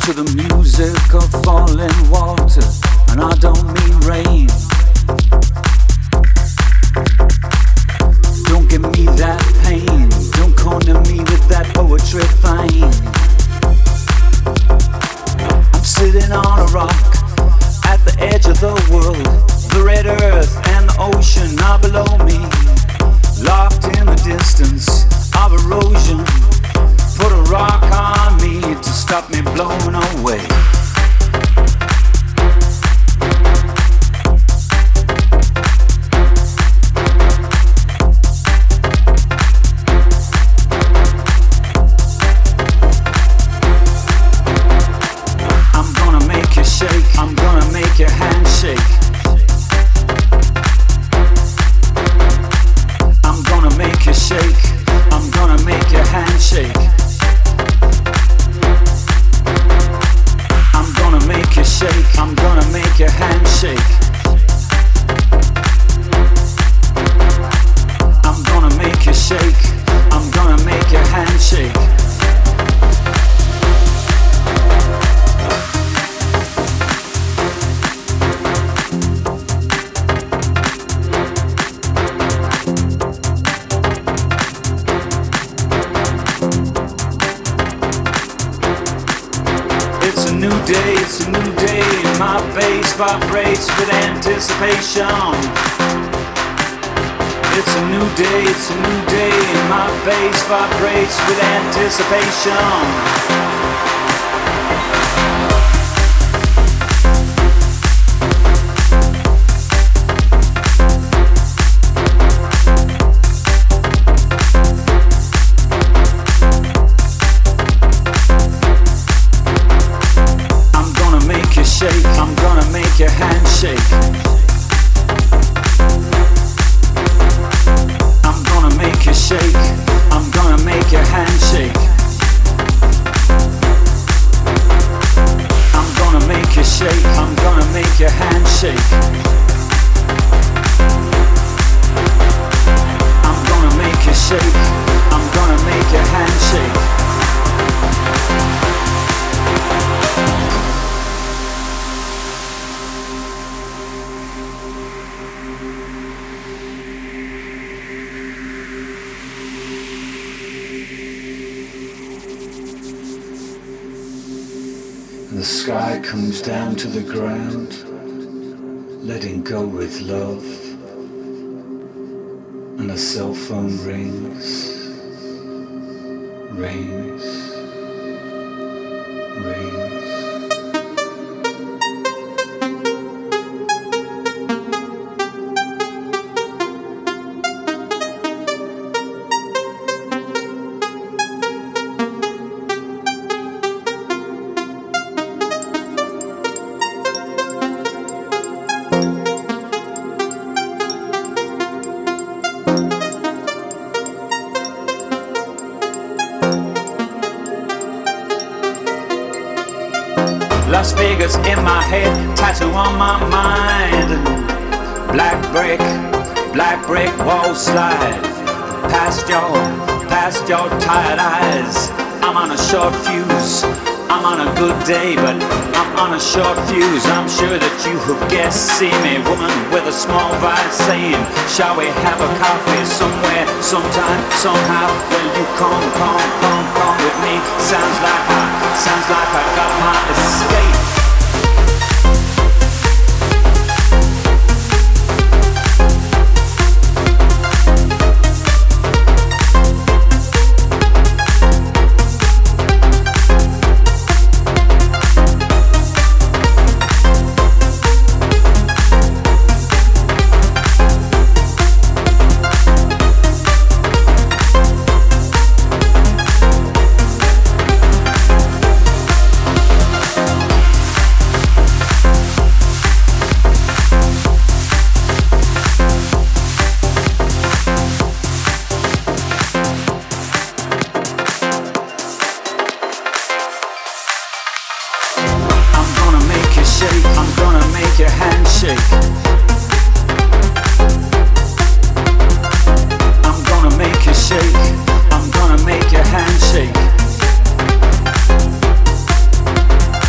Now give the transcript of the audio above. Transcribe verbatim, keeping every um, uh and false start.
to the music of falling water, and I don't mean rain. Don't give me that pain, don't corner me with that poetry fine. I'm sitting on a rock at the edge of the world. The red earth and the ocean are below me, locked in the distance of erosion. Put a rock on me to stop me blowing away. I'm gonna make you shake, I'm gonna make your hand shake. I'm gonna make you shake, I'm gonna make your hand shake. I'm gonna make you shake, I'm gonna make your hand shake. I'm gonna make you shake, I'm gonna make your hand shake. It's a new day, it's a new day. My bass vibrates with anticipation. It's a new day, it's a new day. My bass vibrates with anticipation. I'm gonna make your hand shake. I'm gonna make you shake, I'm gonna make your hand shake. I'm gonna make you shake, I'm gonna make your hand shake. I'm gonna make you shake, I'm gonna make your hand shake. The sky comes down to the ground, letting go with love, and a cell phone rings, rings, rings. Las Vegas in my head, tattoo on my mind. Black brick, black brick wall slide. Past your, past your tired eyes. I'm on a short fuse, I'm on a good day, but I'm on a short fuse. I'm sure that you have guessed, see me, woman with a small vibe saying, shall we have a coffee somewhere, sometime, somehow? Well, you come, come, come, come with me. Sounds like I, sounds like I got my escape. I'm gonna make your hand shake. I'm gonna make you shake. I'm gonna make your hand shake.